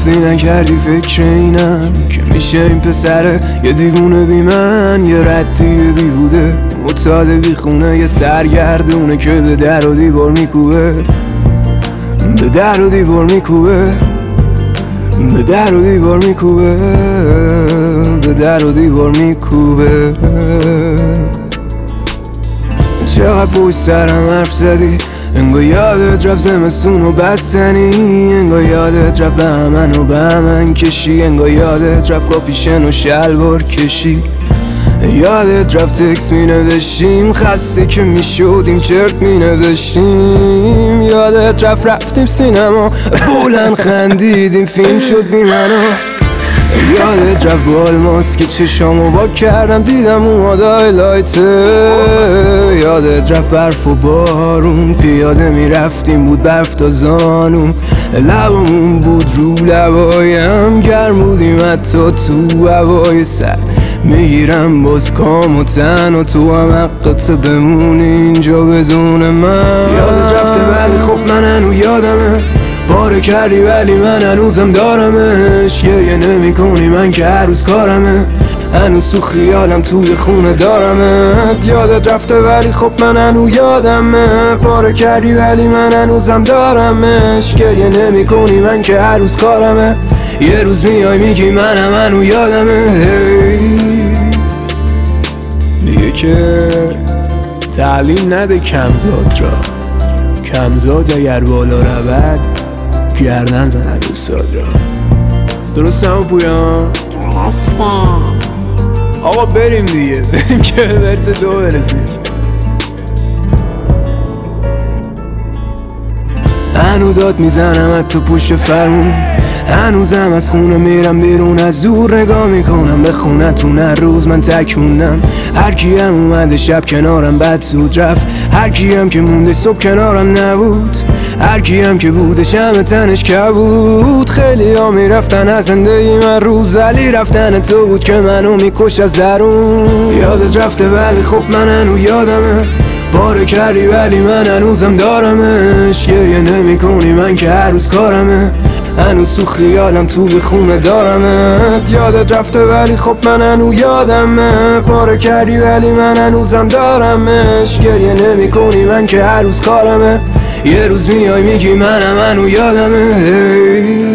گفتی نکردی فکر اینم که میشه این پسره یه دیوونه بی من، یه ردی بیهوده معتاد بی خونه، یه سرگردونه که به در و دیوار میکوبه، به در و دیوار میکوبه، به در و دیوار میکوبه، به در و دیوار میکوبه. چقدر پشت سرم حرف زدی، انگار یادت رفت زمستون و بستنی، انگار یادت رفت بهمن و بهمن کشی، انگار یادت رفت کاپیشن و شلوار کشی، یادت رفت تکس می نوشتیم خسته که می شدیم چرت می نوشتیم، یادت رفت رفتیم سینما بلند خندیدیم فیلم شد بی منو، یادت رفت با الماس که چشامو با کردم دیدم اون دایلایته، یادت رفت برف و بارون پیاده میرفتیم بود برف تا زانون، لبمون بود رو لبایم گرم بودیم حتی تو هوای سر میگیرم باز کام و تن و تو هم حقت بمونی اینجا بدون من. یادت رفته ولی خب من هنو یادمه، پاره کردی ولی من هنوزم دارمش، گریه نمی کنی من که هر روز کارمه، هنوز تو خیالم توی خونه دارمت. یادت رفته ولی خب من هنو یادمه، پاره کردی ولی من هنوزم دارمش، گریه نمی کنی من که هر روز کارمه، یه روز میای میگی منم هنو یادمه. دیگه که تعلیم نده کمزاد را، کمزاد اگر بالا رود گردن زند استاد را. درست هم پویان؟ درسته. آقا بریم دیگه، بریم که به ورس 2 برسیم. هنو داد میزنم تو پشت فرمون، هنوزم از خونه میرم بیرون، از دور نگاه میکنم به خونتون، هر روز من تک موندم، هر کیم اومده شب کنارم بعد زود رفت، هر کیم که مونده صبح کنارم نبود، هر کیم که بوده شمع تنش کبود، خیلی ها میرفتن از زندگی من روز، ولی رفتن تو بود که منو میکش از درون. یادت رفته ولی خب من هنو یادمه، پاره کردی ولی من هنوزم دارمش، گریه نمی کنی من که هر روز کارمه، هنوز تو خیالم توی خونه دارمت. یادت رفته ولی خب من هنو یادمه، پاره کردی ولی من هنوزم دارمش، گریه نمی کنی من که هر روز کارمه، یه روز میای میگی منم هنو یادمه.